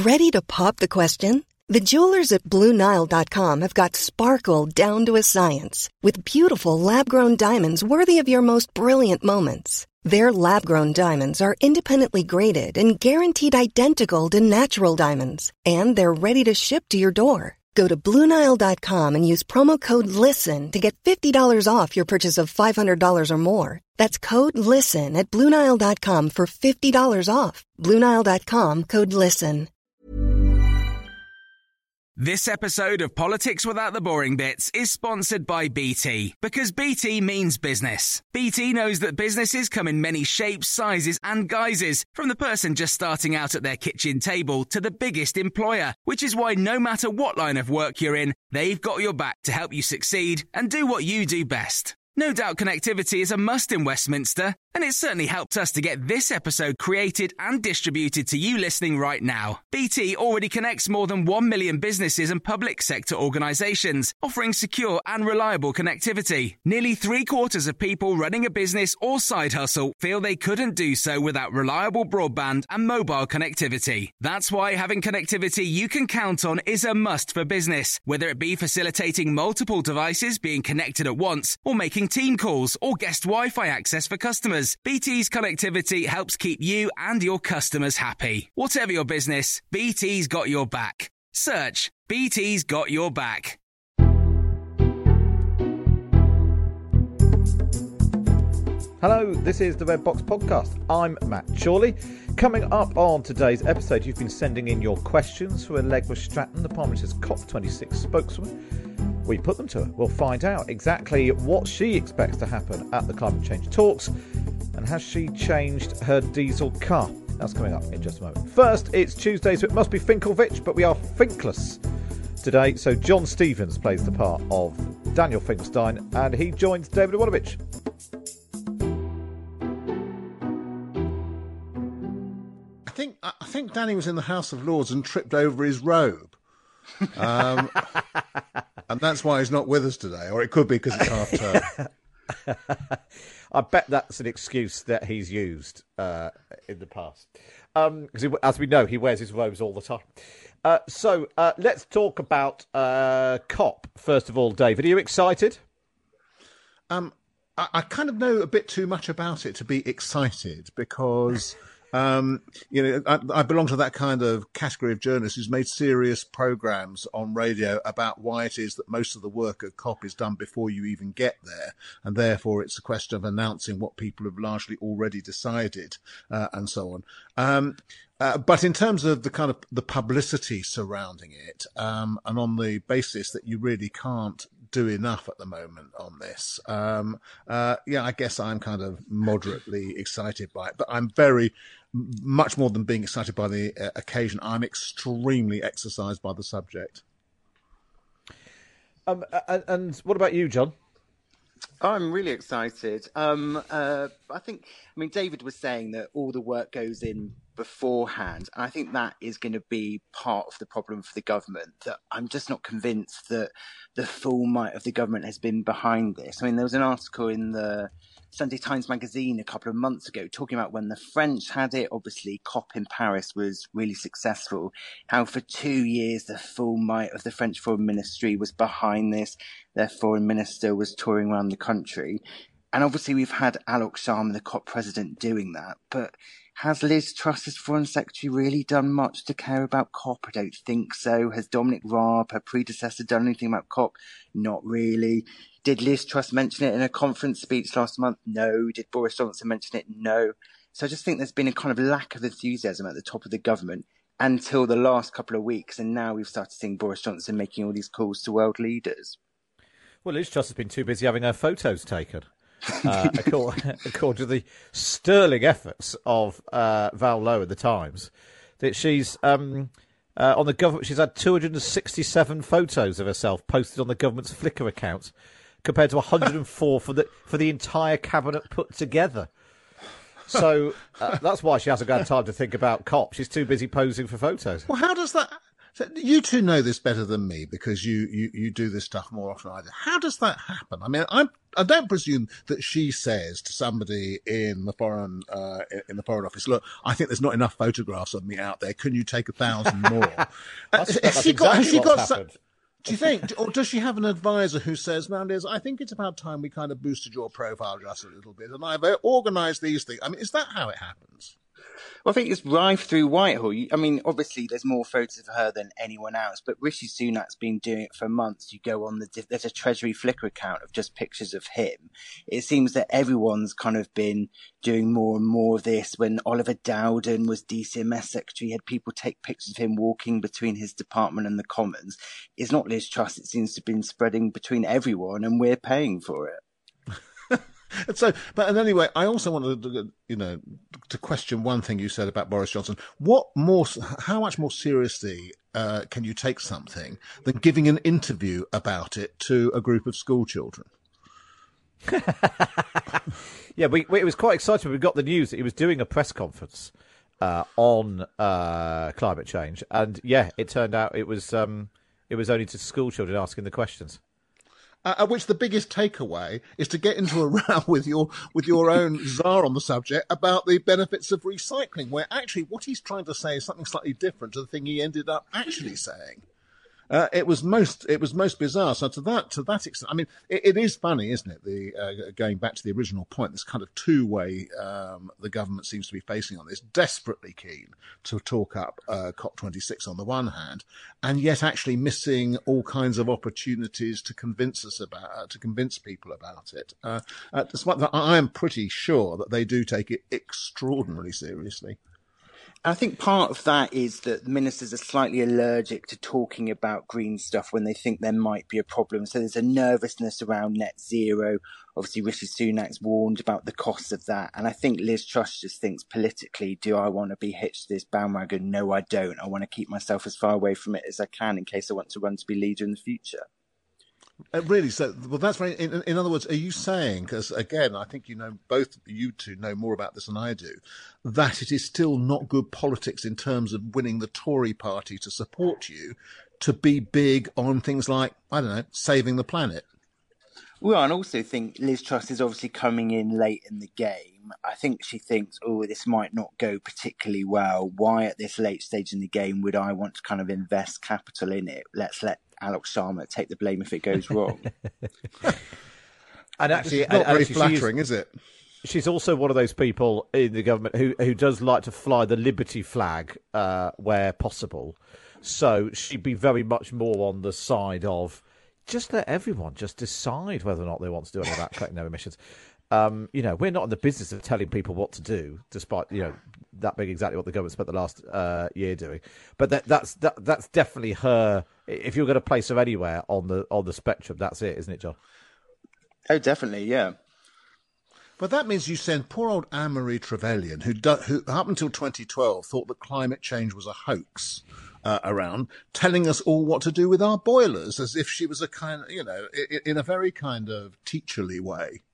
Ready to pop the question? The jewelers at BlueNile.com have got sparkle down to a science with beautiful lab-grown diamonds worthy of your most brilliant moments. Their lab-grown diamonds are independently graded and guaranteed identical to natural diamonds, and they're ready to ship to your door. Go to BlueNile.com and use promo code LISTEN to get $50 off your purchase of $500 or more. That's code LISTEN at BlueNile.com for $50 off. BlueNile.com, code LISTEN. This episode of Politics Without the Boring Bits is sponsored by BT, because BT means business. BT knows that businesses come in many shapes, sizes and guises, from the person just starting out at their kitchen table to the biggest employer, which is why no matter what line of work you're in, they've got your back to help you succeed and do what you do best. No doubt connectivity is a must in Westminster, and it certainly helped us to get this episode created and distributed to you listening right now. BT already connects more than 1 million businesses and public sector organisations, offering secure and reliable connectivity. Nearly 3/4 of people running a business or side hustle feel they couldn't do so without reliable broadband and mobile connectivity. That's why having connectivity you can count on is a must for business, whether it be facilitating multiple devices being connected at once or making team calls or guest Wi-Fi access for customers. BT's connectivity helps keep you and your customers happy. Whatever your business, BT's got your back. Search BT's got your back. Hello, this is the Red Box Podcast. I'm Matt Chorley. Coming up on today's episode, you've been sending in your questions for Allegra Stratton, the Prime Minister's COP26 spokeswoman. We put them to her. We'll find out exactly what she expects to happen at the climate change talks, and has she changed her diesel car? That's coming up in just a moment. First, it's Tuesday, so it must be Finkelvich, but we are Finkless today. So John Stevens plays the part of Daniel Finkelstein, and he joins David Iwanovich. I think Danny was in the House of Lords and tripped over his robe. And that's why he's not with us today, or it could be because it's half term. I bet that's an excuse that he's used in the past. Because as we know, he wears his robes all the time. So let's talk about COP, first of all, David. Are you excited? I kind of know a bit too much about it to be excited, because... I belong to that kind of category of journalists who's made serious programmes on radio about why it is that most of the work at COP is done before you even get there, and therefore it's a question of announcing what people have largely already decided, and so on. But in terms of the kind of the publicity surrounding it, and on the basis that you really can't do enough at the moment on this, I guess I'm kind of moderately excited by it, but I'm very much more than being excited by the occasion. I'm extremely exercised by the subject. And what about you, John? I'm really excited. David was saying that all the work goes in beforehand. I think that is going to be part of the problem for the government, that I'm just not convinced that the full might of the government has been behind this. I mean, there was an article in the Sunday Times magazine a couple of months ago talking about when the French had it. Obviously, COP in Paris was really successful. How for 2 years the full might of the French Foreign Ministry was behind this. Their foreign minister was touring around the country. And obviously we've had Alok Sharma, the COP president, doing that. But has Liz Truss, as Foreign Secretary, really done much to care about COP? I don't think so. Has Dominic Raab, her predecessor, done anything about COP? Not really. Did Liz Truss mention it in a conference speech last month? No. Did Boris Johnson mention it? No. So I just think there's been a kind of lack of enthusiasm at the top of the government until the last couple of weeks. And now we've started seeing Boris Johnson making all these calls to world leaders. Well, Liz Truss has been too busy having her photos taken. According to the sterling efforts of Val Lowe at the Times, that she's on the government. She's had 267 photos of herself posted on the government's Flickr account, compared to 104 for the entire cabinet put together. So that's why she hasn't got time to think about COP. She's too busy posing for photos. Well, how does So you two know this better than me because you do this stuff more often than I do. How does that happen? I mean, I don't presume that she says to somebody in the foreign office, "Look, I think there's not enough photographs of me out there. Can you take 1,000 more?" Has she got? Do you think, or does she have an advisor who says, "Now, Liz, I think it's about time we kind of boosted your profile just a little bit, and I've organised these things"? I mean, is that how it happens? Well, I think it's rife through Whitehall. I mean, obviously, there's more photos of her than anyone else, but Rishi Sunak's been doing it for months. You go on there's a Treasury Flickr account of just pictures of him. It seems that everyone's kind of been doing more and more of this. When Oliver Dowden was DCMS secretary, he had people take pictures of him walking between his department and the Commons. It's not Liz Truss. It seems to have been spreading between everyone, and we're paying for it. So, but anyway, I also wanted to question one thing you said about Boris Johnson. How much more seriously can you take something than giving an interview about it to a group of school children? Yeah, it was quite exciting. We got the news that he was doing a press conference on climate change, and yeah, it turned out it was only to school children asking the questions. At which the biggest takeaway is to get into a row with your own czar on the subject about the benefits of recycling, where actually what he's trying to say is something slightly different to the thing he ended up actually saying. It was most bizarre. So to that extent, I mean, it is funny, isn't it? Going back to the original point, this kind of two-way the government seems to be facing on this, desperately keen to talk up COP26 on the one hand, and yet actually missing all kinds of opportunities to convince people about it. Despite that, I am pretty sure that they do take it extraordinarily seriously. I think part of that is that the ministers are slightly allergic to talking about green stuff when they think there might be a problem. So there's a nervousness around net zero. Obviously, Rishi Sunak's warned about the costs of that. And I think Liz Truss just thinks politically, do I want to be hitched to this bandwagon? No, I don't. I want to keep myself as far away from it as I can in case I want to run to be leader in the future. Really? So, well, that's very. In other words, are you saying? Because again, I think both you two know more about this than I do. That it is still not good politics in terms of winning the Tory party to support you, to be big on things like, I don't know, saving the planet. Well, and also think Liz Truss is obviously coming in late in the game. I think she thinks, this might not go particularly well. Why at this late stage in the game would I want to kind of invest capital in it? Let's let Alok Sharma take the blame if it goes wrong. And actually, it's not very flattering, is it? She's also one of those people in the government who does like to fly the Liberty flag where possible. So she'd be very much more on the side of just let everyone just decide whether or not they want to do anything about cutting their emissions. We're not in the business of telling people what to do, despite that being exactly what the government spent the last year doing. But that's definitely her. If you're going to place her anywhere on the spectrum, that's it, isn't it, John? Oh, definitely, yeah. But that means you send poor old Anne-Marie Trevelyan, who up until 2012 thought that climate change was a hoax, around telling us all what to do with our boilers, as if she was a kind of, in a very kind of teacherly way.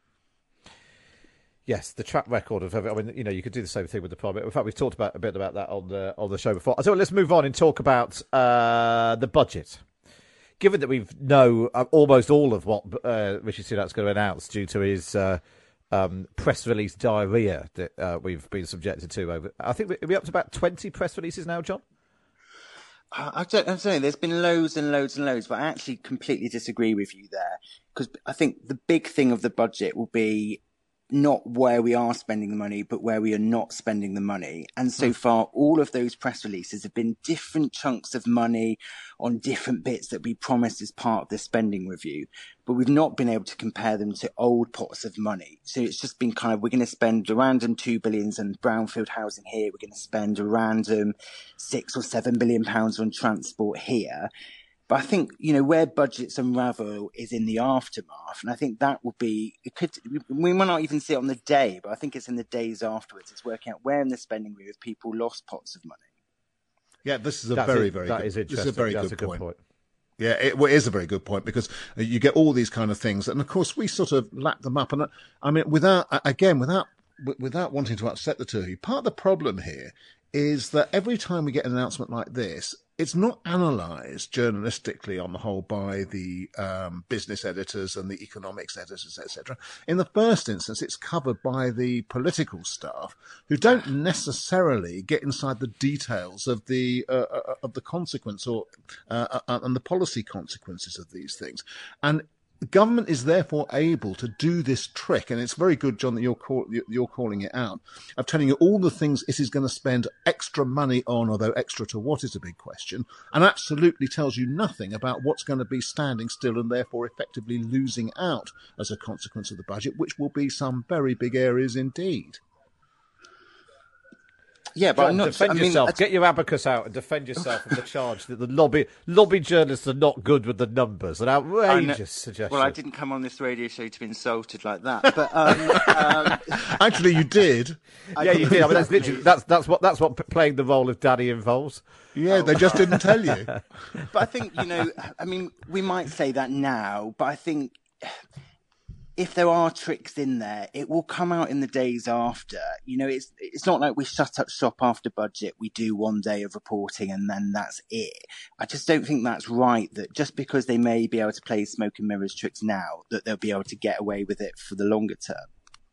Yes, the track record of, you could do the same thing with the Prime Minister. In fact, we've talked a bit about that on the show before. So let's move on and talk about the budget. Given that we know almost all of what Rishi Sunak's going to announce due to his press release diarrhea that we've been subjected to over, I think we're up to about 20 press releases now, John. I'm saying there's been loads and loads and loads, but I actually completely disagree with you there, because I think the big thing of the budget will be not where we are spending the money, but where we are not spending the money. And so far, all of those press releases have been different chunks of money on different bits that we promised as part of the spending review, but we've not been able to compare them to old pots of money. So it's just been kind of, we're going to spend a random £2 billion on brownfield housing here. We're going to spend a random £6 or £7 billion on transport here. But I think, where budgets unravel is in the aftermath. And I think that will be, we might not even see it on the day, but I think it's in the days afterwards. It's working out where in the spending review have people lost pots of money. Yeah, this is a very good point. Yeah, it is a very good point, because you get all these kind of things. And of course, we sort of lap them up. And I mean, without wanting to upset the two of you, part of the problem here is that every time we get an announcement like this, it's not analysed journalistically on the whole by the business editors and the economics editors, etc. In the first instance, it's covered by the political staff who don't necessarily get inside the details of the consequence and the policy consequences of these things. And the government is therefore able to do this trick, and it's very good, John, that you're calling it out, of telling you all the things it is going to spend extra money on, although extra to what is a big question, and absolutely tells you nothing about what's going to be standing still and therefore effectively losing out as a consequence of the budget, which will be some very big areas indeed. Yeah, but I'm not, defend yourself. Get your abacus out and defend yourself from the charge that the lobby journalists are not good with the numbers. An outrageous suggestion. Well, I didn't come on this radio show to be insulted like that, but actually, you did. Yeah, you did. I mean, that's literally that's what playing the role of Daddy involves. Yeah, they just didn't tell you. But I think we might say that now, but I think if there are tricks in there, it will come out in the days after. It's not like we shut up shop after budget. We do one day of reporting and then that's it. I just don't think that's right, that just because they may be able to play smoke and mirrors tricks now, that they'll be able to get away with it for the longer term.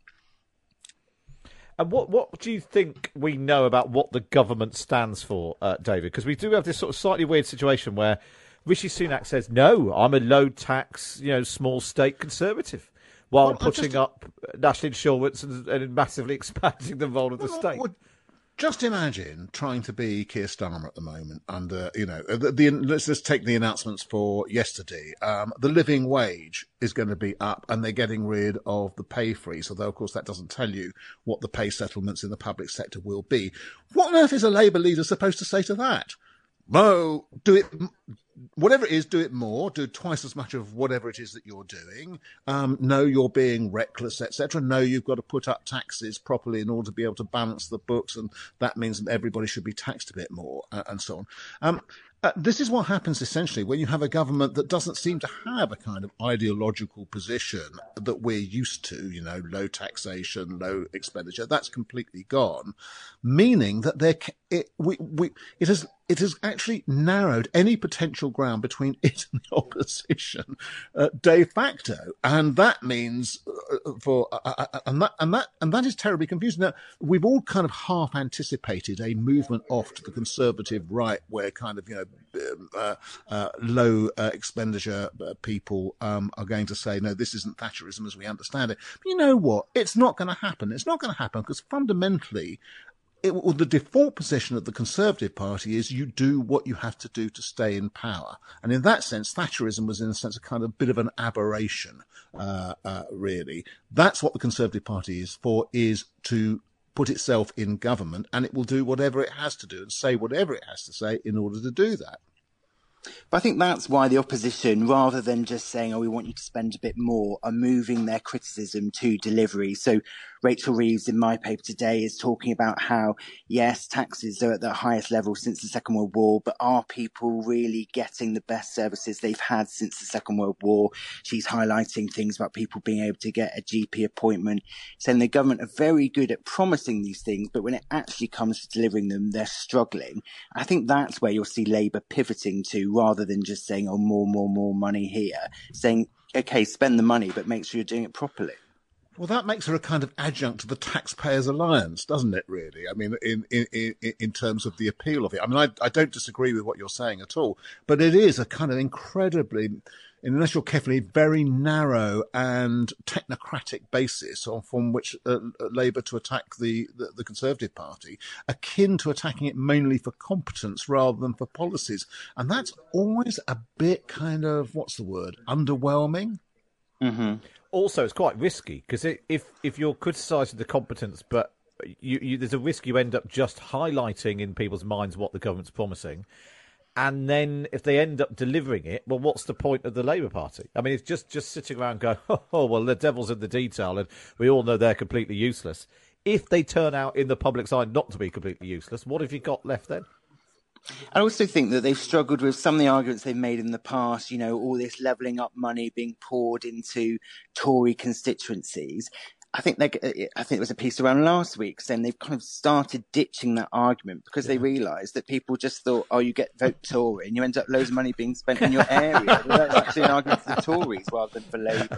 And what do you think we know about what the government stands for, David? Because we do have this sort of slightly weird situation where Rishi Sunak says, no, I'm a low tax, small state conservative, while putting up national insurance and massively expanding the role of the state. Just imagine trying to be Keir Starmer at the moment under, let's just take the announcements for yesterday. The living wage is going to be up and they're getting rid of the pay freeze, although, of course, that doesn't tell you what the pay settlements in the public sector will be. What on earth is a Labour leader supposed to say to that? No, do it. Whatever it is, do it more. Do twice as much of whatever it is that you're doing. No, you're being reckless, etc. No, you've got to put up taxes properly in order to be able to balance the books, and that means that everybody should be taxed a bit more, and so on. This is what happens essentially when you have a government that doesn't seem to have a kind of ideological position that we're used to, low taxation, low expenditure. That's completely gone, meaning that it has actually narrowed any potential ground between it and the opposition de facto, and that means that is terribly confusing. Now, we've all kind of half anticipated a movement off to the conservative right, where kind of low expenditure people are going to say, no, this isn't Thatcherism as we understand it. But you know what? It's not going to happen. It's not going to happen because fundamentally, the default position of the Conservative Party is you do what you have to do to stay in power. And in that sense, Thatcherism was in a sense a kind of bit of an aberration, really. That's what the Conservative Party is for, is to put itself in government, and it will do whatever it has to do and say whatever it has to say in order to do that. But I think that's why the opposition, rather than just saying, we want you to spend a bit more, are moving their criticism to delivery. So Rachel Reeves in my paper today is talking about how, yes, taxes are at the highest level since the Second World War, but are people really getting the best services they've had since the Second World War? She's highlighting things about people being able to get a GP appointment, saying the government are very good at promising these things, but when it actually comes to delivering them, they're struggling. I think that's where you'll see Labour pivoting to, rather than just saying, more money here, saying, okay, spend the money, but make sure you're doing it properly. Well, that makes her a kind of adjunct to the Taxpayers Alliance, doesn't it, really? I mean, in terms of the appeal of it. I mean, I don't disagree with what you're saying at all, but it is a kind of incredibly, unless you're carefully, very narrow and technocratic basis from which Labour to attack the Conservative Party, akin to attacking it mainly for competence rather than for policies. And that's always a bit kind of, what's the word, underwhelming? Mm-hmm. Also, it's quite risky, because if you're criticising the competence, but there's a risk you end up just highlighting in people's minds what the government's promising, and then if they end up delivering it, well, what's the point of the Labour Party? I mean, it's just sitting around going, well, the devil's in the detail, and we all know they're completely useless. If they turn out in the public's eye not to be completely useless, what have you got left then? I also think that they've struggled with some of the arguments they've made in the past, all this levelling up money being poured into Tory constituencies. I think it was a piece around last week saying they've kind of started ditching that argument because they realised that people just thought, oh, you get vote Tory and you end up loads of money being spent in your area. Well, that's actually an argument for the Tories rather than for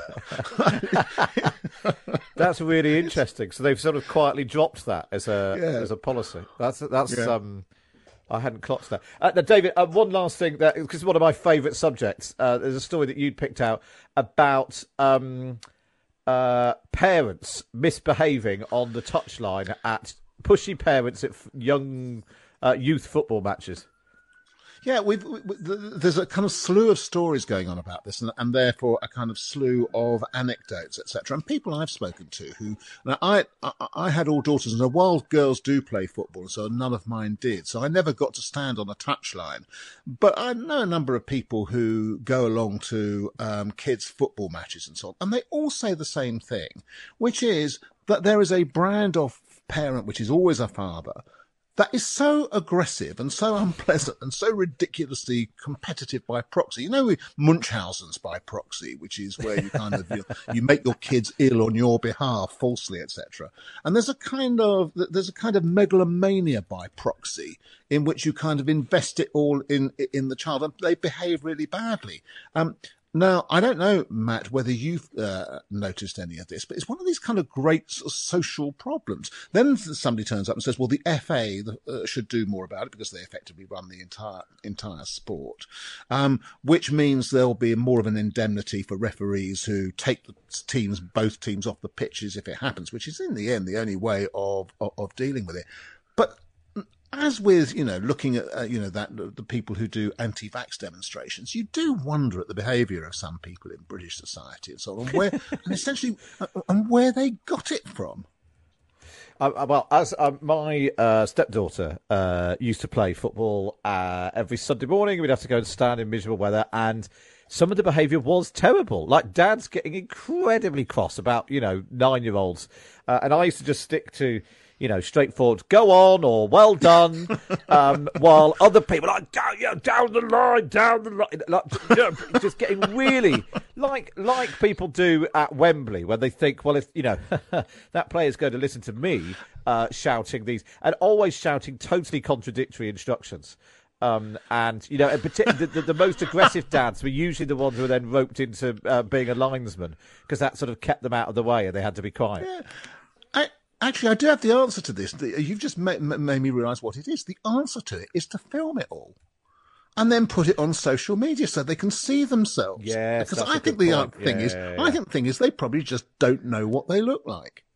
Labour. That's really interesting. So they've sort of quietly dropped that as a policy. That's I hadn't clocked that. Now, David, one last thing, because it's one of my favourite subjects. There's a story that you'd picked out about parents misbehaving on the touchline pushy parents at young youth football matches. Yeah, there's a kind of slew of stories going on about this, and therefore a kind of slew of anecdotes, etc. And people I've spoken to who, now I had all daughters, and while girls do play football, so none of mine did, so I never got to stand on a touchline. But I know a number of people who go along to kids' football matches and so on, and they all say the same thing, which is that there is a brand of parent, which is always a father, that is so aggressive and so unpleasant and so ridiculously competitive by proxy. You know, Munchausen's by proxy, which is where you kind of you make your kids ill on your behalf falsely, etc. And there's a kind of megalomania by proxy in which you kind of invest it all in the child, and they behave really badly. Now, I don't know, Matt, whether you've noticed any of this, but it's one of these kind of great sort of social problems. Then somebody turns up and says, well, the FA should do more about it because they effectively run the entire sport, which means there'll be more of an indemnity for referees who take both teams off the pitches if it happens, which is in the end the only way of dealing with it. But as with, looking at, the people who do anti-vax demonstrations, you do wonder at the behaviour of some people in British society and so on, where they got it from. Well, as my stepdaughter used to play football every Sunday morning, we'd have to go and stand in miserable weather, and some of the behaviour was terrible. Like, Dad's getting incredibly cross about, 9-year-olds, and I used to just stick to, straightforward, go on, or well done, while other people are like, down the line, like, just getting really, like people do at Wembley, when they think, well, if, that player's going to listen to me shouting these, and always shouting totally contradictory instructions. And, the most aggressive dads were usually the ones who were then roped into being a linesman, because that sort of kept them out of the way and they had to be quiet. Yeah. Actually, I do have the answer to this. You've just made me realise what it is. The answer to it is to film it all and then put it on social media so they can see themselves. Yes, because I think the thing is they probably just don't know what they look like.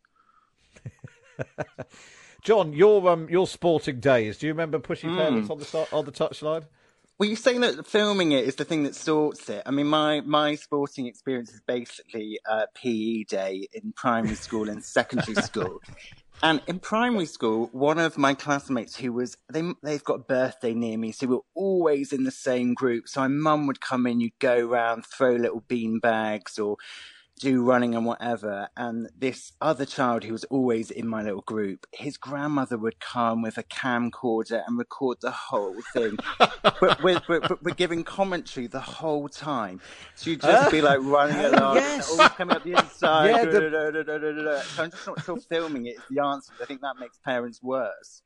John, your sporting days, do you remember pushing parents on the touchline? Well, you're saying that filming it is the thing that sorts it. I mean, my sporting experience is basically PE day in primary school and secondary school. And in primary school, one of my classmates they've got a birthday near me, so we're always in the same group. So my mum would come in, you'd go around, throw little bean bags or do running and whatever, and this other child who was always in my little group, his grandmother would come with a camcorder and record the whole thing, but we're giving commentary the whole time, so you'd just be like running along, yes, and always coming up the inside, so I'm just not sure filming it is the answer. I think that makes parents worse.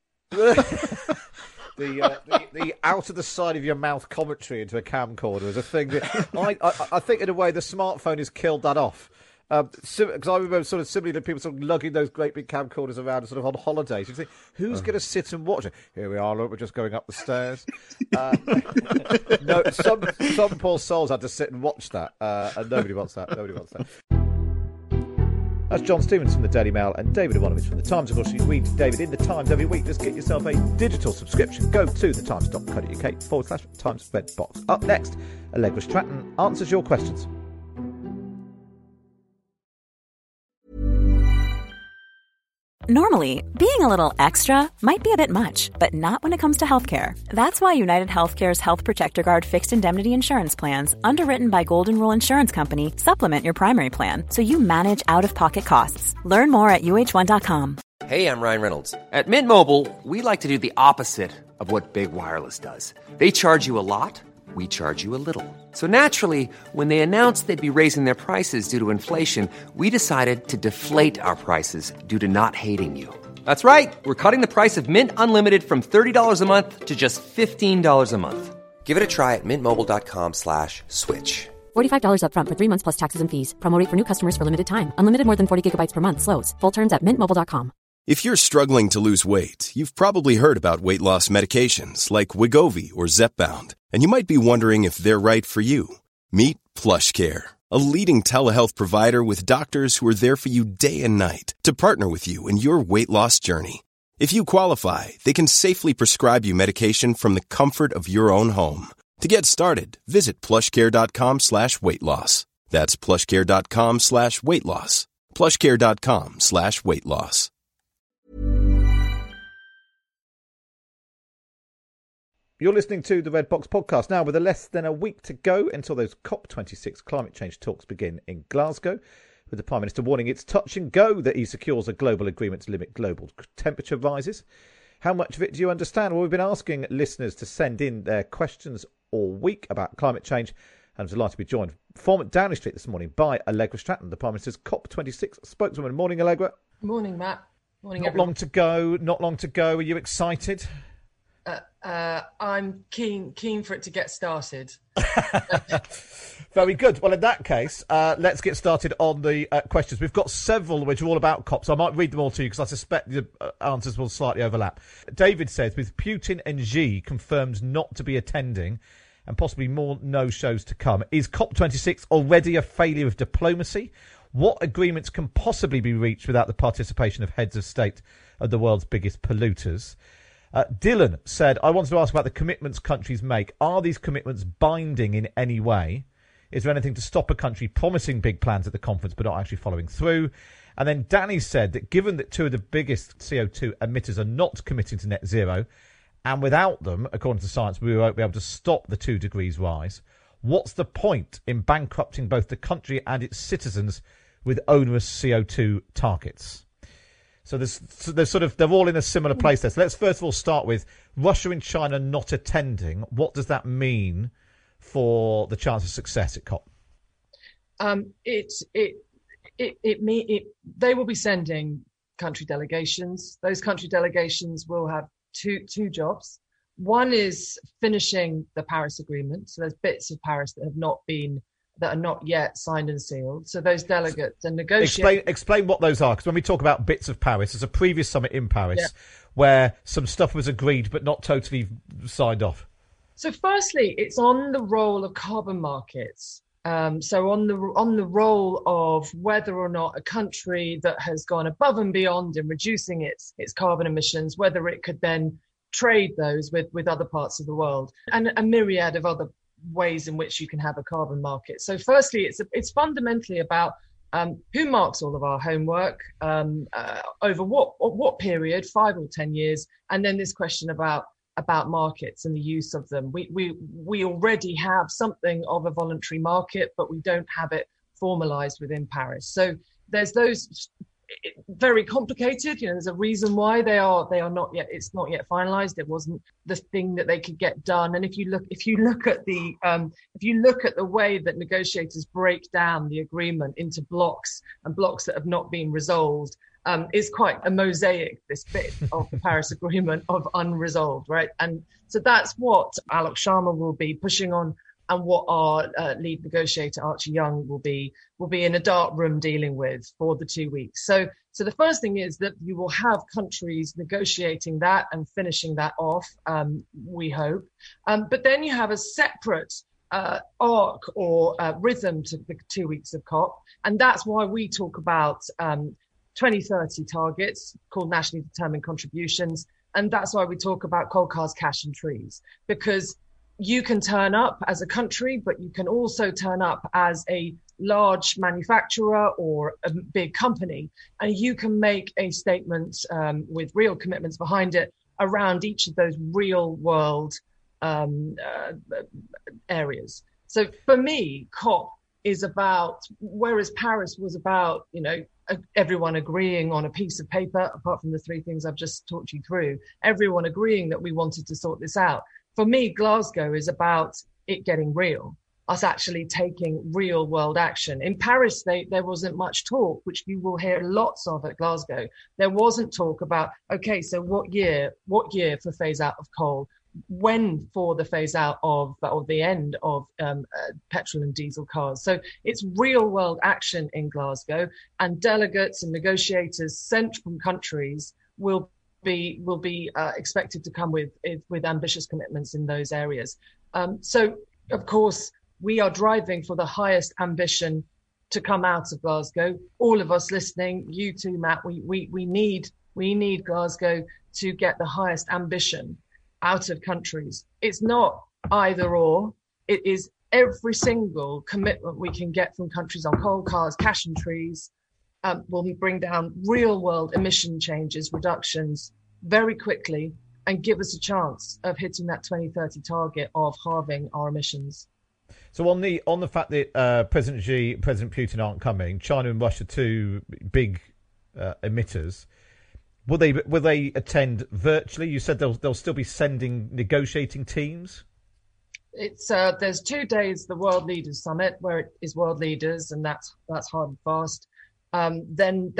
The out of the side of your mouth commentary into a camcorder is a thing that I think in a way the smartphone has killed that off. Because I remember sort of similarly to people sort of lugging those great big camcorders around sort of on holidays. You think, who's going to sit and watch it? Here we are, look, we're just going up the stairs. No, some poor souls had to sit and watch that, and nobody wants that. That's John Stevens from the Daily Mail and David Ivanovich from the Times. Of course, you read David in the Times every week. Just get yourself a digital subscription. Go to thetimes.co.uk/Times Red Box. Up next, Allegra Stratton answers your questions. Normally, being a little extra might be a bit much, but not when it comes to healthcare. That's why United Healthcare's Health Protector Guard fixed indemnity insurance plans, underwritten by Golden Rule Insurance Company, supplement your primary plan so you manage out-of-pocket costs. Learn more at UH1.com. Hey, I'm Ryan Reynolds. At Mint Mobile, we like to do the opposite of what Big Wireless does. They charge you a lot. we charge you a little. So naturally, when they announced they'd be raising their prices due to inflation, we decided to deflate our prices due to not hating you. That's right. We're cutting the price of Mint Unlimited from $30 a month to just $15 a month. Give it a try at mintmobile.com/switch. $45 up front for 3 months plus taxes and fees. Promo rate for new customers for limited time. Unlimited more than 40 gigabytes per month. Slows full terms at mintmobile.com. If you're struggling to lose weight, you've probably heard about weight loss medications like Wegovy or Zepbound, and you might be wondering if they're right for you. Meet PlushCare, a leading telehealth provider with doctors who are there for you day and night to partner with you in your weight loss journey. If you qualify, they can safely prescribe you medication from the comfort of your own home. To get started, visit plushcare.com/weight-loss. That's plushcare.com/weight-loss. plushcare.com/weight-loss. You're listening to the Red Box Podcast now, with less than a week to go until those COP26 climate change talks begin in Glasgow, with the Prime Minister warning it's touch and go that he secures a global agreement to limit global temperature rises. How much of it do you understand? Well, we've been asking listeners to send in their questions all week about climate change, and I'm delighted to be joined from Downing Street this morning by Allegra Stratton, the Prime Minister's COP26 spokeswoman. Morning, Allegra. Morning, Matt. Morning, Not everyone. Not long to go. Are you excited? I'm keen for it to get started. Very good. Well, in that case, let's get started on the questions. We've got several which are all about COP, so I might read them all to you because I suspect the answers will slightly overlap. David says, with Putin and Xi confirmed not to be attending and possibly more no-shows to come, is COP26 already a failure of diplomacy? What agreements can possibly be reached without the participation of heads of state of the world's biggest polluters? Dylan said, I wanted to ask about the commitments countries make. Are these commitments binding in any way? Is there anything to stop a country promising big plans at the conference but not actually following through? And then Danny said that given that two of the biggest CO2 emitters are not committing to net zero, and without them, according to science, we won't be able to stop the 2 degrees rise, what's the point in bankrupting both the country and its citizens with onerous CO2 targets? So there's sort of, they're all in a similar place there. So let's first of all start with Russia and China not attending. What does that mean for the chance of success at COP? They will be sending country delegations. Those country delegations will have two jobs. One is finishing the Paris Agreement. So there's bits of Paris that are not yet signed and sealed. So those delegates and negotiate. Explain what those are, because when we talk about bits of Paris, there's a previous summit in Paris where some stuff was agreed but not totally signed off. So firstly, it's on the role of carbon markets. So on the role of whether or not a country that has gone above and beyond in reducing its carbon emissions, whether it could then trade those with other parts of the world, and a myriad of other ways in which you can have a carbon market. So firstly, it's fundamentally about who marks all of our homework, over what period, 5 or 10 years, and then this question about markets and the use of them. We already have something of a voluntary market, but we don't have it formalized within Paris. So there's those very complicated. There's a reason why they are not yet. It's not yet finalized. It wasn't the thing that they could get done. And if you look at the way that negotiators break down the agreement into blocks and blocks that have not been resolved, is quite a mosaic, this bit of the Paris Agreement of unresolved, right? And so that's what Alok Sharma will be pushing on, and what our lead negotiator Archie Young will be in a dark room dealing with for the 2 weeks. So the first thing is that you will have countries negotiating that and finishing that off, we hope. But then you have a separate arc or rhythm to the 2 weeks of COP, and that's why we talk about 2030 targets called nationally determined contributions. And that's why we talk about coal, cars, cash and trees, because you can turn up as a country, but you can also turn up as a large manufacturer or a big company, and you can make a statement with real commitments behind it around each of those real world areas. So for me, COP is about, whereas Paris was about, everyone agreeing on a piece of paper, apart from the 3 things I've just talked you through, everyone agreeing that we wanted to sort this out. For me, Glasgow is about it getting real, us actually taking real world action. In Paris, there wasn't much talk, which you will hear lots of at Glasgow. There wasn't talk about, okay, so what year for phase out of coal? When for the phase out of, or the end of petrol and diesel cars? So it's real world action in Glasgow, and delegates and negotiators sent from countries will be expected to come with ambitious commitments in those areas. So of course, we are driving for the highest ambition to come out of Glasgow. All of us listening, you too, Matt, we need Glasgow to get the highest ambition out of countries. It's not either or. It is every single commitment we can get from countries on coal, cars, cash and trees will bring down real world emission changes, reductions very quickly, and give us a chance of hitting that 2030 target of halving our emissions. So on the fact that President Xi, President Putin aren't coming, China and Russia, two big emitters, will they attend virtually? You said they'll still be sending negotiating teams. It's there's 2 days the World Leaders Summit where it is world leaders, and that's hard and fast. Then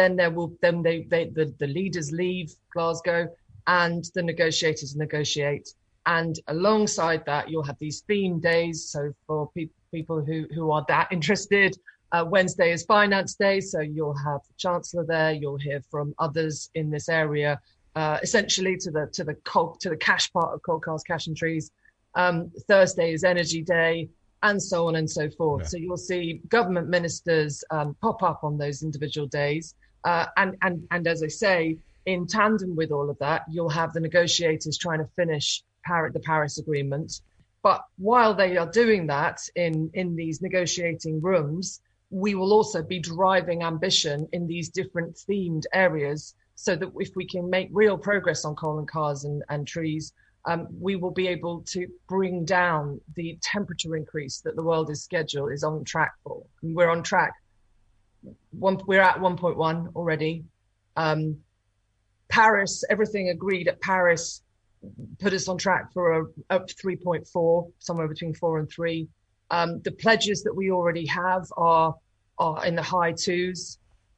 the leaders leave Glasgow and the negotiators negotiate. And alongside that, you'll have these theme days. So for people who are that interested, Wednesday is Finance Day. So you'll have the Chancellor there. You'll hear from others in this area, essentially to the cash part of coal, cars, cash and trees. Thursday is Energy Day, and so on and so forth. Yeah. So you'll see government ministers pop up on those individual days. And as I say, in tandem with all of that, you'll have the negotiators trying to finish the Paris Agreement. But while they are doing that in these negotiating rooms, we will also be driving ambition in these different themed areas, so that if we can make real progress on coal and cars and trees, we will be able to bring down the temperature increase that the world is on track for. And we're on track. We're at 1.1 already. Paris, everything agreed at Paris put us on track for a 3.4, somewhere between 4 and 3. The pledges that we already have are in the high 2s.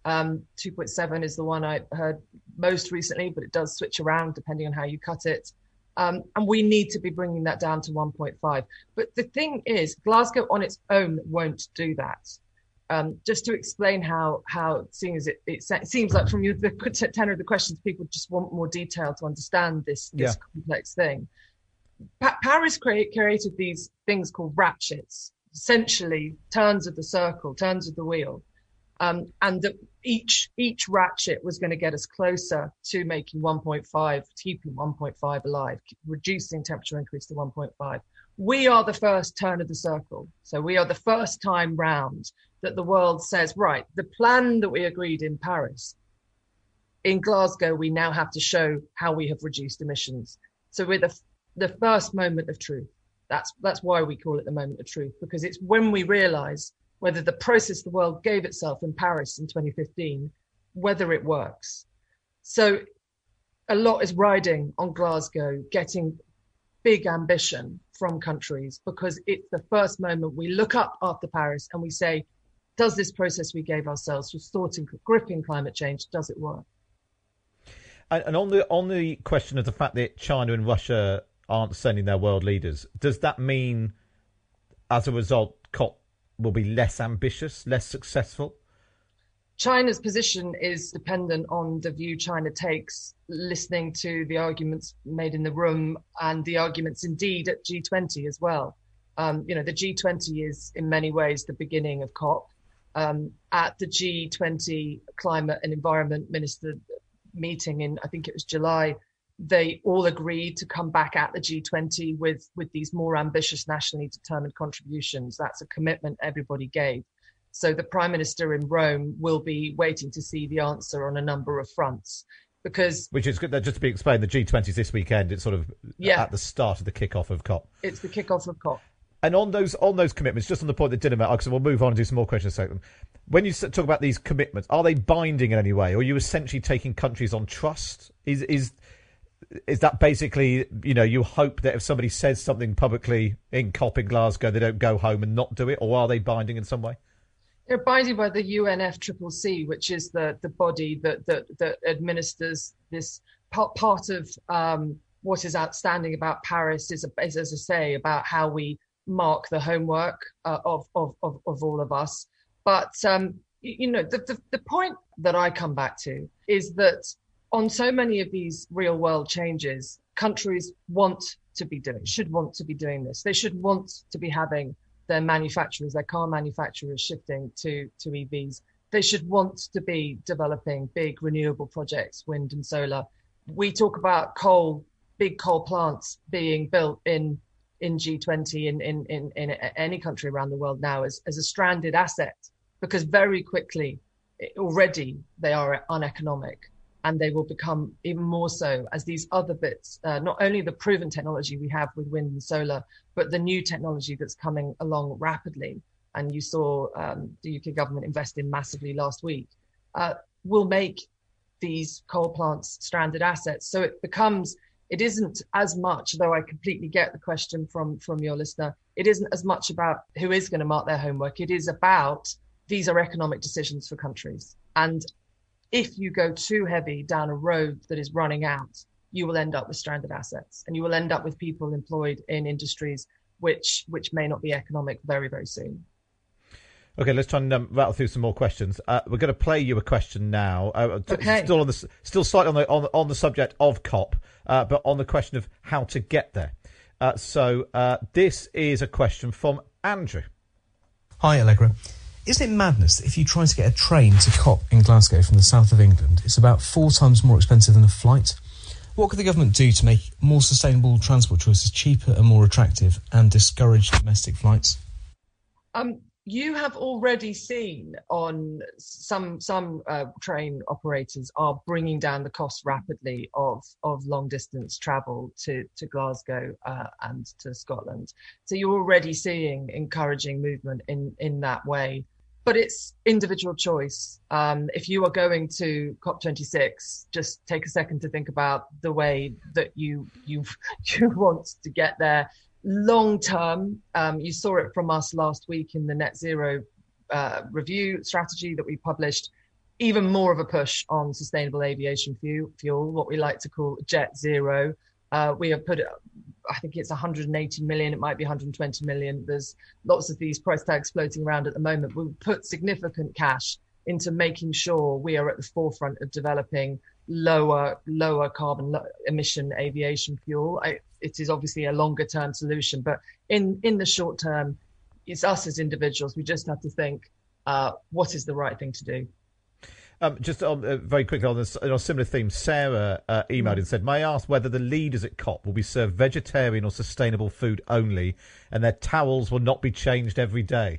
2.7 is the one I heard most recently, but it does switch around depending on how you cut it. And we need to be bringing that down to 1.5. But the thing is, Glasgow on its own won't do that. Just to explain how seeing as it seems like from the tenor of the questions, people just want more detail to understand this complex thing. Paris created these things called ratchets, essentially turns of the circle, turns of the wheel. And that each ratchet was going to get us closer to making 1.5, keeping 1.5 alive, reducing temperature increase to 1.5. We are the first turn of the circle. So we are the first time round that the world says, right, the plan that we agreed in Paris, in Glasgow, we now have to show how we have reduced emissions. So we're the first moment of truth. That's why we call it the moment of truth, because it's when we realize whether the process the world gave itself in Paris in 2015, whether it works. So a lot is riding on Glasgow getting big ambition from countries, because it's the first moment we look up after Paris and we say, does this process we gave ourselves for gripping climate change, does it work? And on the question of the fact that China and Russia aren't sending their world leaders, does that mean, as a result, COP will be less ambitious, less successful? China's position is dependent on the view China takes, listening to the arguments made in the room and the arguments indeed at G20 as well. The G20 is in many ways the beginning of COP. At the G20 Climate and Environment Minister meeting in, I think it was July, they all agreed to come back at the G20 with these more ambitious nationally determined contributions. That's a commitment everybody gave. So the Prime Minister in Rome will be waiting to see the answer on a number of fronts. Which is good. Just to be explained, the G20 is this weekend. It's sort of at the start of the kickoff of COP. It's the kickoff of COP. And on those commitments, just on the point that didn't matter, because we'll move on and do some more questions in a second. When you talk about these commitments, are they binding in any way, or are you essentially taking countries on trust? is that basically, you hope that if somebody says something publicly in COP in Glasgow, they don't go home and not do it, or are they binding in some way? They're binding by the UNFCCC, which is the body that administers this part of what is outstanding about Paris is, as I say, about how we mark the homework of all of us. But the point that I come back to is that on so many of these real world changes, countries should want to be doing this. They should want to be having their car manufacturers shifting to EVs. They should want to be developing big renewable projects, wind and solar. We talk about big coal plants being built in G20 in any country around the world now as a stranded asset, because very quickly already they are uneconomic. And they will become even more so as these other bits, not only the proven technology we have with wind and solar, but the new technology that's coming along rapidly. And you saw the UK government invest in massively last week, will make these coal plants stranded assets. So it isn't as much, though I completely get the question from your listener, it isn't as much about who is going to mark their homework. It is about these are economic decisions for countries. And if you go too heavy down a road that is running out, you will end up with stranded assets, and you will end up with people employed in industries which may not be economic very, very soon. Okay, let's try and rattle through some more questions. We're going to play you a question now. Okay. Still slightly on the subject of COP, but on the question of how to get there. So this is a question from Andrew. Hi, Allegra. Isn't it madness that if you try to get a train to COP in Glasgow from the south of England, it's about 4 times more expensive than a flight? What could the government do to make more sustainable transport choices cheaper and more attractive and discourage domestic flights? You have already seen on some train operators are bringing down the cost rapidly of long distance travel to Glasgow and to Scotland. So you're already seeing encouraging movement in that way. But it's individual choice. If you are going to COP26, just take a second to think about the way that you want to get there. Long term, you saw it from us last week in the net zero review strategy that we published. Even more of a push on sustainable aviation fuel, what we like to call jet zero. We have put, I think it's 180 million, it might be 120 million. There's lots of these price tags floating around at the moment. We'll put significant cash into making sure we are at the forefront of developing lower carbon emission aviation fuel. It is obviously a longer term solution, but in the short term, it's us as individuals. We just have to think, what is the right thing to do? Just very quickly on a similar theme, Sarah emailed and said, may I ask whether the leaders at COP will be served vegetarian or sustainable food only, and their towels will not be changed every day?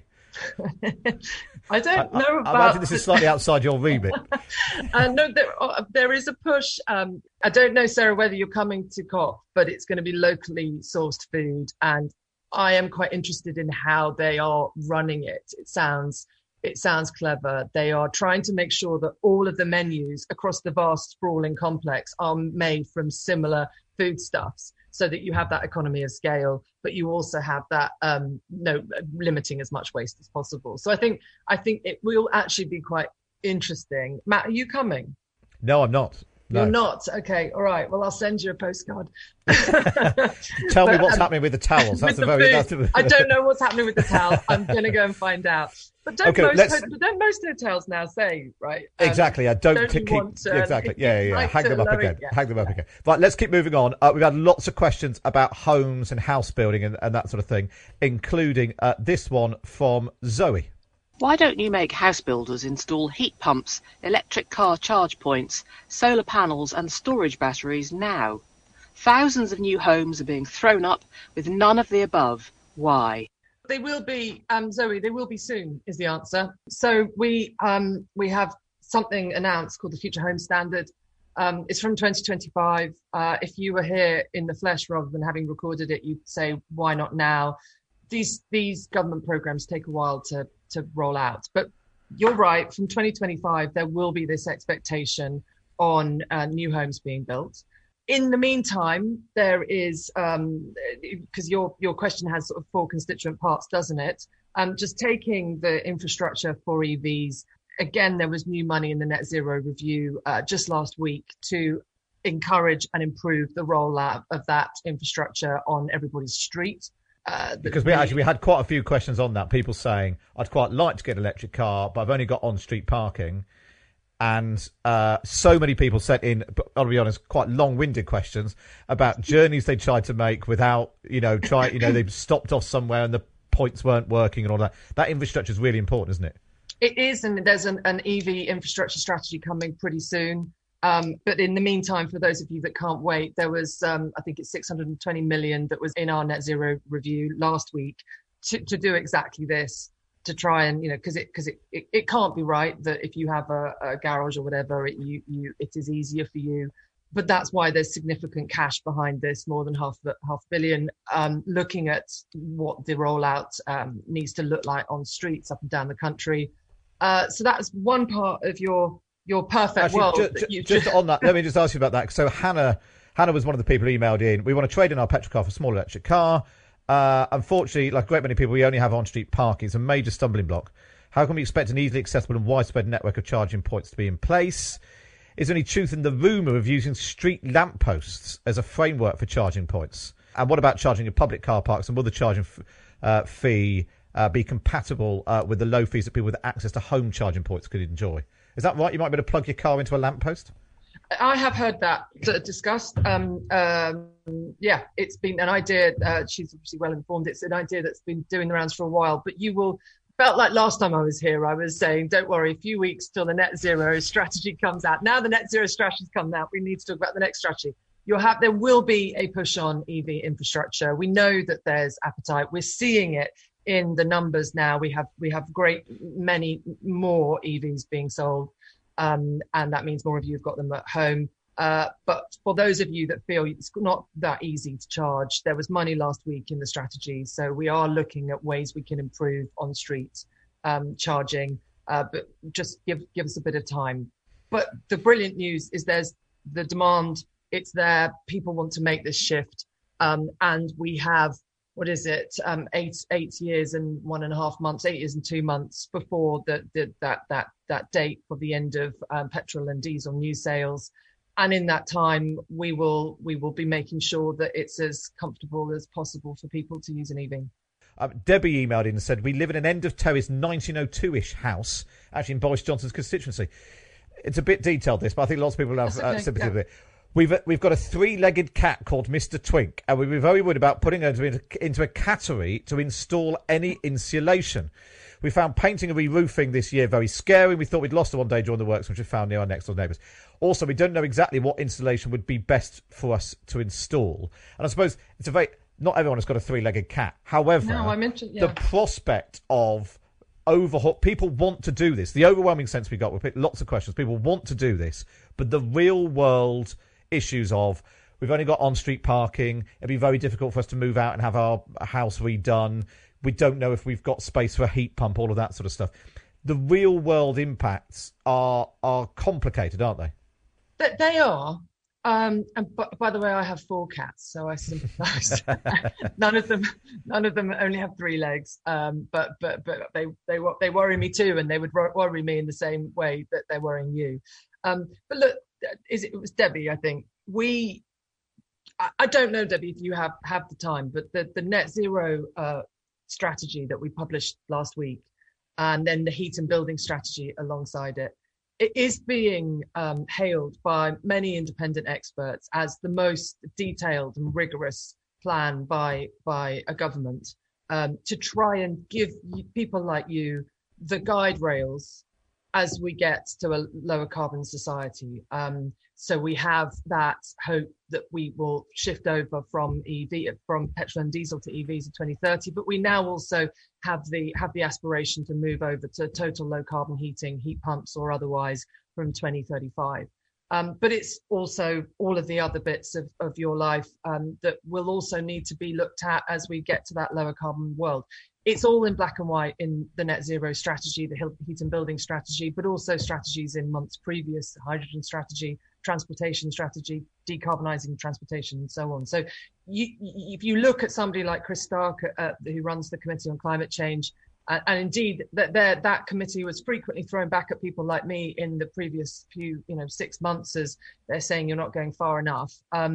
I don't know about... I imagine this is slightly outside your remit. No, there is a push. I don't know, Sarah, whether you're coming to COP, but it's going to be locally sourced food. And I am quite interested in how they are running it. It sounds clever. They are trying to make sure that all of the menus across the vast sprawling complex are made from similar foodstuffs, so that you have that economy of scale, but you also have that limiting as much waste as possible. So I think it will actually be quite interesting. Matt, are you coming? No, I'm not. No. You're not? Okay, all right. Well, I'll send you a postcard. Tell me what's happening with the towels. I don't know what's happening with the towels. I'm going to go and find out. But don't most hotels now say, right? Exactly. Exactly. Yeah. Hang them up again. Right, let's keep moving on. We've had lots of questions about homes and house building and that sort of thing, including this one from Zoe. Why don't you make house builders install heat pumps, electric car charge points, solar panels and storage batteries now? Thousands of new homes are being thrown up with none of the above. Why? They will be, Zoe, they will be soon, is the answer. So we have something announced called the Future Home Standard. It's from 2025. If you were here in the flesh rather than having recorded it, you'd say, why not now? These government programs take a while to roll out. But you're right, from 2025, there will be this expectation on new homes being built. In the meantime, there is, because your question has sort of 4 constituent parts, doesn't it? Just taking the infrastructure for EVs, again, there was new money in the Net Zero review just last week to encourage and improve the rollout of that infrastructure on everybody's street. Because we had quite a few questions on that. People saying, I'd quite like to get an electric car, but I've only got on-street parking. And so many people sent in, I'll be honest, quite long-winded questions about journeys they tried to make without, they've stopped off somewhere and the points weren't working and all that. That infrastructure is really important, isn't it? It is, and there's an EV infrastructure strategy coming pretty soon. But in the meantime, for those of you that can't wait, there was, I think it's 620 million that was in our Net Zero review last week to do exactly this, to try and, because it can't be right that if you have a garage or whatever, it is easier for you. But that's why there's significant cash behind this, more than half a billion, looking at what the rollout needs to look like on streets up and down the country. So that's one part of your perfect world. Just on that, let me just ask you about that. So Hannah was one of the people who emailed in. We want to trade in our petrol car for a small electric car. Unfortunately, like a great many people, we only have on-street parking. It's a major stumbling block. How can we expect an easily accessible and widespread network of charging points to be in place? Is there any truth in the rumour of using street lampposts as a framework for charging points? And what about charging in public car parks? And will the charging fee be compatible with the low fees that people with access to home charging points could enjoy? Is that right? You might be able to plug your car into a lamppost? I have heard that discussed. Yeah, it's been an idea. She's obviously well informed. It's an idea that's been doing the rounds for a while. But felt like last time I was here, I was saying, don't worry, a few weeks till the Net Zero strategy comes out. Now the Net Zero strategy's come out. We need to talk about the next strategy. There will be a push on EV infrastructure. We know that there's appetite. We're seeing it in the numbers now. We have many more EVs being sold. And that means more of you have got them at home. But for those of you that feel it's not that easy to charge, there was money last week in the strategy. So we are looking at ways we can improve on street charging, but just give us a bit of time. But the brilliant news is there's the demand. It's there. People want to make this shift. And we have, 8 years and 1.5 months, 8 years and 2 months before that date for the end of petrol and diesel new sales. And in that time, we will be making sure that it's as comfortable as possible for people to use an EV. Debbie emailed in and said, we live in an end of terrace 1902-ish house, actually in Boris Johnson's constituency. It's a bit detailed, this, but I think lots of people have sympathy with it. We've got a 3-legged cat called Mr. Twink, and we've been very worried about putting her into a cattery to install any insulation. We found painting and re-roofing this year very scary. We thought we'd lost her one day during the works, which we found near our next door neighbours. Also, we don't know exactly what installation would be best for us to install. And I suppose it's not everyone has got a 3-legged cat. However, the prospect of overhaul, people want to do this. The overwhelming sense we got with lots of questions, people want to do this, but the real world issues of we've only got on-street parking, it'd be very difficult for us to move out and have our house redone. We don't know if we've got space for a heat pump, all of that sort of stuff. The real world impacts are complicated, aren't they? They are. And by the way, I have 4 cats, so I sympathise. None of them only have 3 legs. But they worry me too, and they would worry me in the same way that they're worrying you. But look, it was Debbie, I think. I don't know, Debbie, if you have the time, but the Net Zero strategy that we published last week, and then the heat and building strategy alongside it, it is being hailed by many independent experts as the most detailed and rigorous plan by a government to try and give people like you the guide rails as we get to a lower carbon society. So we have that hope that we will shift over from petrol and diesel to EVs in 2030, but we now also have the aspiration to move over to total low carbon heating, heat pumps or otherwise, from 2035. But it's also all of the other bits of your life that will also need to be looked at as we get to that lower carbon world. It's all in black and white in the Net Zero strategy, the heat and building strategy, but also strategies in months previous, the hydrogen strategy, transportation strategy, decarbonising transportation, and so on. So if you look at somebody like Chris Stark, who runs the Committee on Climate Change, and indeed that committee was frequently thrown back at people like me in the previous few 6 months as they're saying you're not going far enough.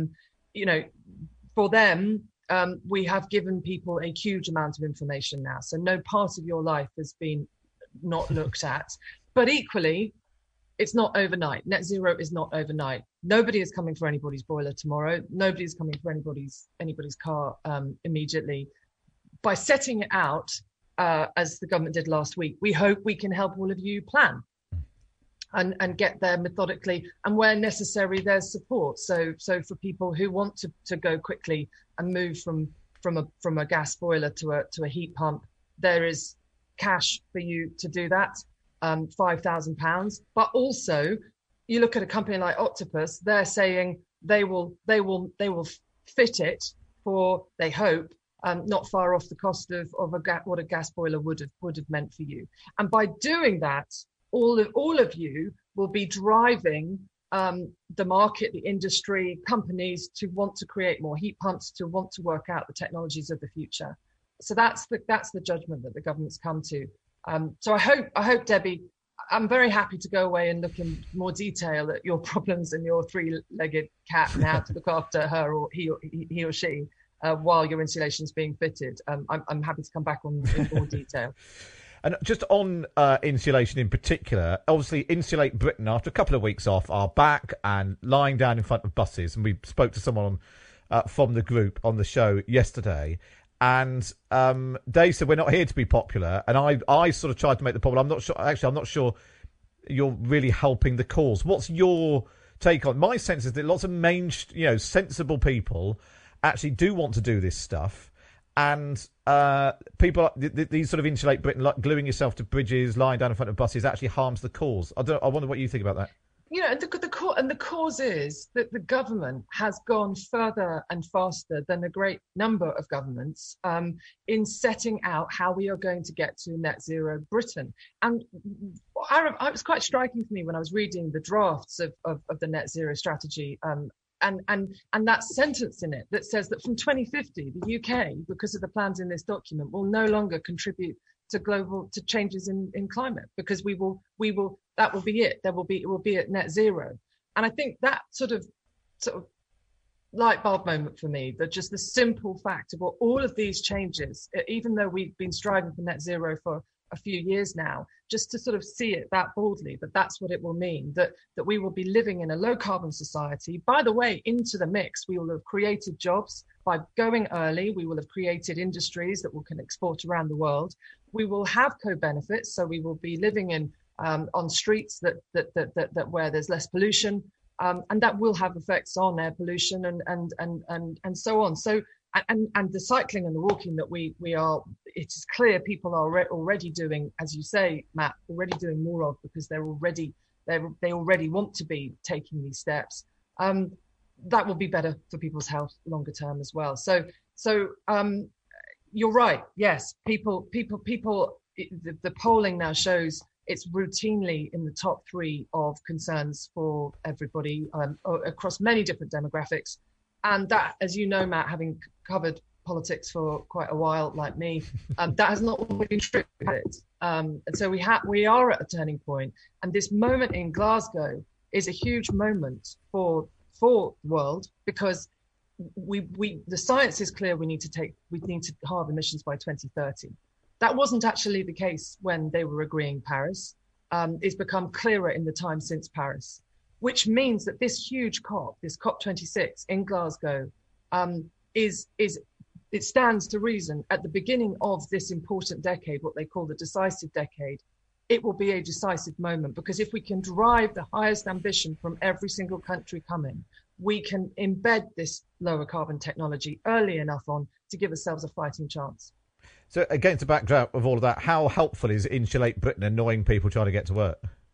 For them, we have given people a huge amount of information now. So no part of your life has been not looked at. But equally, it's not overnight. Net zero is not overnight. Nobody is coming for anybody's boiler tomorrow. Nobody is coming for anybody's car immediately. By setting it out, as the government did last week, we hope we can help all of you plan and get there methodically, and where necessary there's support. So for people who want to go quickly and move from a gas boiler to a heat pump, there is cash for you to do that, £5,000. But also, you look at a company like Octopus, they're saying they will fit it for, they hope, not far off the cost of what a gas boiler would have meant for you. And by doing that, all of you will be driving the market, the industry, companies to want to create more heat pumps, to want to work out the technologies of the future. So that's the judgment that the government's come to. So I hope, Debbie, I'm very happy to go away and look in more detail at your problems and your three-legged cat and how to look after her or he or she while your insulation is being fitted. I'm happy to come back in more detail. And just on insulation in particular, obviously Insulate Britain, after a couple of weeks off, are back and lying down in front of buses. And we spoke to someone from the group on the show yesterday. And they said, we're not here to be popular. And I sort of tried to make the point. I'm not sure you're really helping the cause. What's your take on it? My sense is that lots of sensible people actually do want to do this stuff. And people, these sort of Insulate Britain, like gluing yourself to bridges, lying down in front of buses, actually harms the cause. I wonder what you think about that. The cause is that the government has gone further and faster than a great number of governments in setting out how we are going to get to net zero Britain. And it was quite striking for me when I was reading the drafts of the net zero strategy. And that sentence in it that says that from 2050, the UK, because of the plans in this document, will no longer contribute to changes in climate, because that will be it. It will be at net zero. And I think that sort of light bulb moment for me, that just the simple fact of all of these changes, even though we've been striving for net zero for a few years now, just to sort of see it that boldly, that's what it will mean, that we will be living in a low carbon society. By the way, into the mix, we will have created jobs by going early. We will have created industries that we can export around the world. We will have co-benefits, so we will be living in on streets that where there's less pollution, and that will have effects on air pollution and so on. So and the cycling and the walking that we are, it's clear people are already doing, as you say, Matt, already doing more of, because they already want to be taking these steps. That will be better for people's health longer term as well. So you're right. Yes, people. The polling now shows it's routinely in the top 3 of concerns for everybody across many different demographics. And that, as you know, Matt, having covered politics for quite a while, like me, that has not always been true. And so we are at a turning point, and this moment in Glasgow is a huge moment for the world, because the science is clear. We need to halve emissions by 2030. That wasn't actually the case when they were agreeing Paris. It's become clearer in the time since Paris, which means that this huge COP, this COP26 in Glasgow, it stands to reason at the beginning of this important decade, what they call the decisive decade. It will be a decisive moment, because if we can drive the highest ambition from every single country coming, we can embed this lower carbon technology early enough on to give ourselves a fighting chance. So against the backdrop of all of that, how helpful is Insulate Britain annoying people trying to get to work?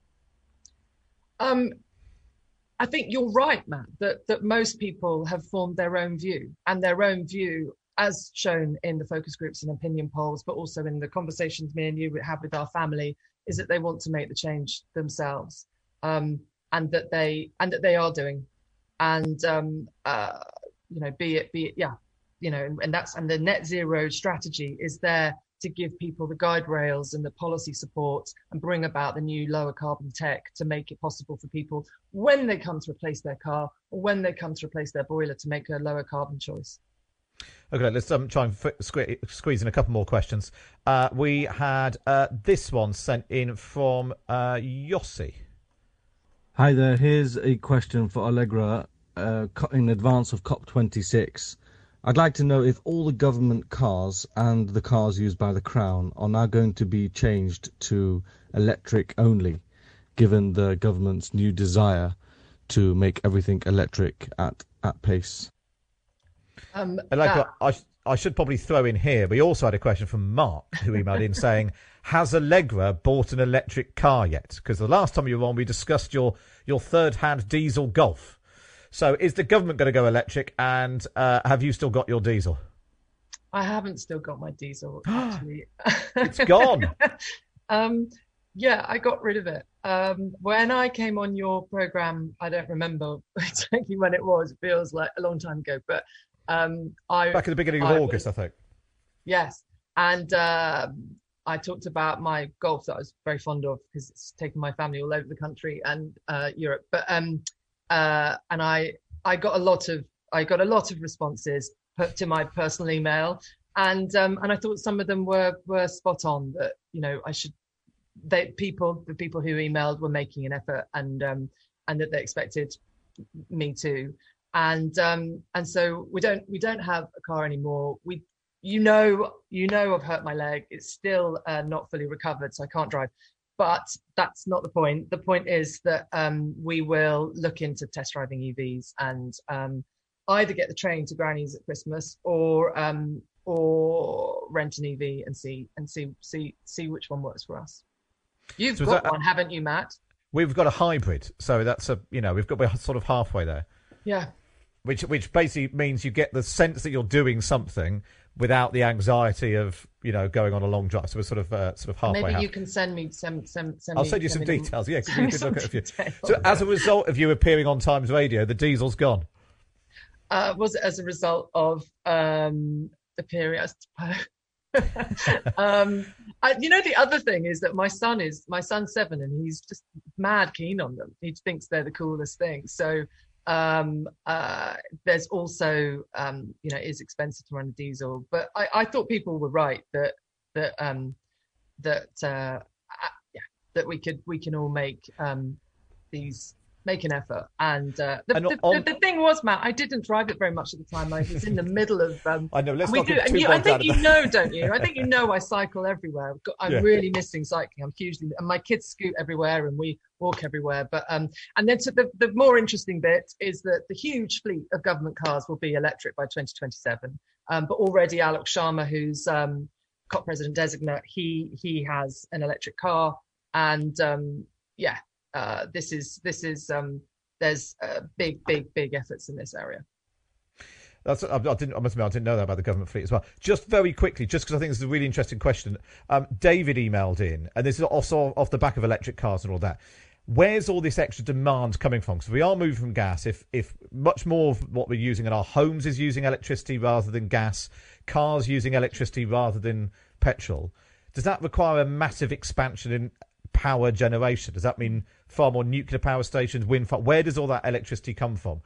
I think you're right, Matt, that most people have formed their own view, and their own view, as shown in the focus groups and opinion polls, but also in the conversations me and you have with our family, is that they want to make the change themselves. and that they are doing, and be it and the net zero strategy is there to give people the guide rails and the policy support and bring about the new lower carbon tech to make it possible for people when they come to replace their car or when they come to replace their boiler to make a lower carbon choice. Okay, let's try and squeeze in a couple more questions. We had this one sent in from Yossi. Hi there, here's a question for Allegra in advance of COP26. I'd like to know if all the government cars and the cars used by the Crown are now going to be changed to electric only, given the government's new desire to make everything electric at pace. I should probably throw in here, we also had a question from Mark, who emailed in saying, has Allegra bought an electric car yet? Because the last time you were on, we discussed your third-hand diesel Golf. So is the government going to go electric, and have you still got your diesel? I haven't still got my diesel, actually. It's gone. Yeah, I got rid of it. When I came on your programme, I don't remember exactly when it was. It feels like a long time ago. But back at the beginning of August, I think. Yes. And I talked about my Golf that I was very fond of because it's taken my family all over the country and Europe. But and I got a lot of responses put to my personal email, and I thought some of them were spot on, that the people who emailed were making an effort, and that they expected me to, and so we don't have a car anymore. I've hurt my leg. It's still not fully recovered, so I can't drive. But that's not the point. The point is that we will look into test driving EVs and either get the train to Granny's at Christmas or rent an EV and see which one works for us. You've got one, haven't you, Matt? We've got a hybrid, so that's we're sort of halfway there. Yeah. Which basically means you get the sense that you're doing something without the anxiety of going on a long drive. So we're sort of halfway. Maybe you can send me some. I'll send you some details. Yeah, you could look at a few. So as a result of you appearing on Times Radio, the diesel's gone. Was it as a result of appearing? I suppose. The other thing is that my son's 7 and he's just mad keen on them. He thinks they're the coolest thing. So. There's also, it is expensive to run a diesel, but I thought people were right that we can all make make an effort. And the thing was, Matt, I didn't drive it very much at the time. I was in the middle of. I know. Let's not get too I think don't you? I think I cycle everywhere. I'm really missing cycling. I'm hugely, and my kids scoot everywhere, and we walk everywhere. But and then the more interesting bit is that the huge fleet of government cars will be electric by 2027. But already Alok Sharma, who's COP president designate, he has an electric car, and this is there's big efforts in this area. I must admit, I didn't know that about the government fleet as well. Just very quickly, just because I think this is a really interesting question. David emailed in, and this is also off the back of electric cars and all that. Where's all this extra demand coming from? Because we are moving from gas. If much more of what we're using in our homes is using electricity rather than gas, cars using electricity rather than petrol, does that require a massive expansion in power generation? Does that mean far more nuclear power stations, wind farm? Where does all that electricity come from?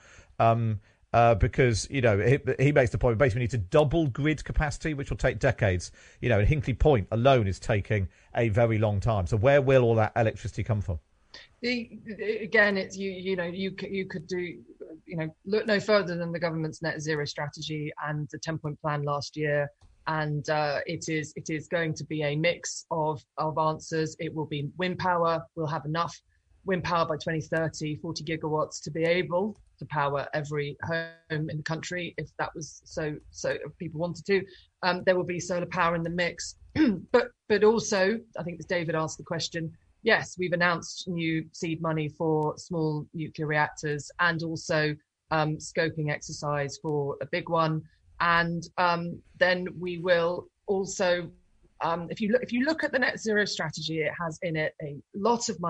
Because he makes the point, basically we need to double grid capacity, which will take decades. And Hinkley Point alone is taking a very long time. So where will all that electricity come from? Again, it's you could do look no further than the government's net zero strategy and the 10-point plan last year. And it is going to be a mix of answers. It will be wind power. We'll have enough wind power by 2030, 40 gigawatts to be able to power every home in the country, if that was so if people wanted to. There will be solar power in the mix. but also, I think as David asked the question, yes, we've announced new seed money for small nuclear reactors and also scoping exercise for a big one. And then we will also, if you look at the net zero strategy, it has in it a lot of money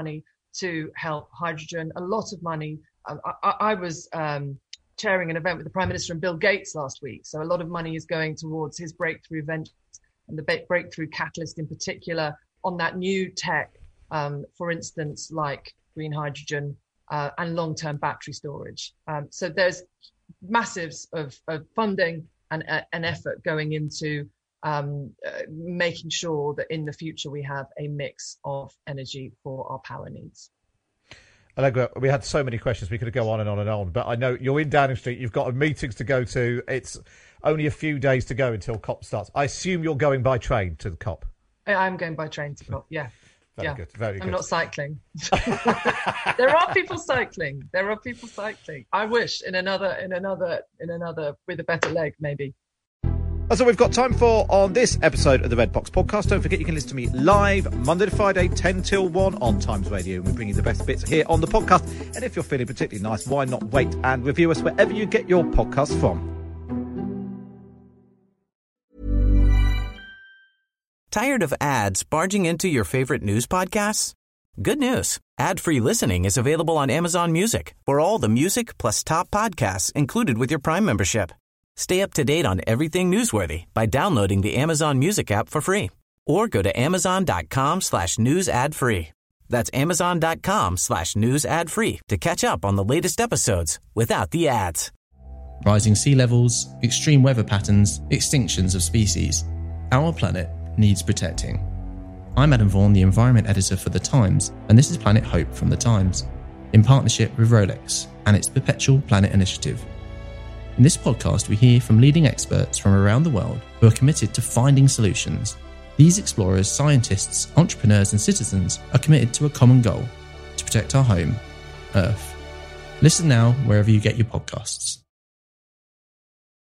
to help hydrogen. A lot of money. I was chairing an event with the Prime Minister and Bill Gates last week. So a lot of money is going towards his breakthrough ventures and the breakthrough catalyst in particular on that new tech, for instance, like green hydrogen and long-term battery storage. So there's massives of funding and an effort going into making sure that in the future we have a mix of energy for our power needs. Allegra, we had so many questions. We could go on and on and on, but I know you're in Downing Street. You've got meetings to go to. It's only a few days to go until COP starts. I assume you're going by train to the COP. I'm going by train to COP. Yeah. Very good. Very good. I'm not cycling. There are people cycling. I wish in another with a better leg, maybe. That's all we've got time for on this episode of the Red Box Podcast. Don't forget you can listen to me live Monday to Friday, 10 till 1 on Times Radio. We bring you the best bits here on the podcast. And if you're feeling particularly nice, why not wait and review us wherever you get your podcasts from. Tired of ads barging into your favorite news podcasts? Good news. Ad-free listening is available on Amazon Music for all the music plus top podcasts included with your Prime membership. Stay up to date on everything newsworthy by downloading the Amazon Music app for free or go to amazon.com/news ad free. That's amazon.com/news ad free to catch up on the latest episodes without the ads. Rising sea levels, extreme weather patterns, extinctions of species. Our planet needs protecting. I'm Adam Vaughan, the Environment Editor for The Times, and this is Planet Hope from The Times, in partnership with Rolex and its Perpetual Planet Initiative. In this podcast, we hear from leading experts from around the world who are committed to finding solutions. These explorers, scientists, entrepreneurs and citizens are committed to a common goal, to protect our home, Earth. Listen now wherever you get your podcasts.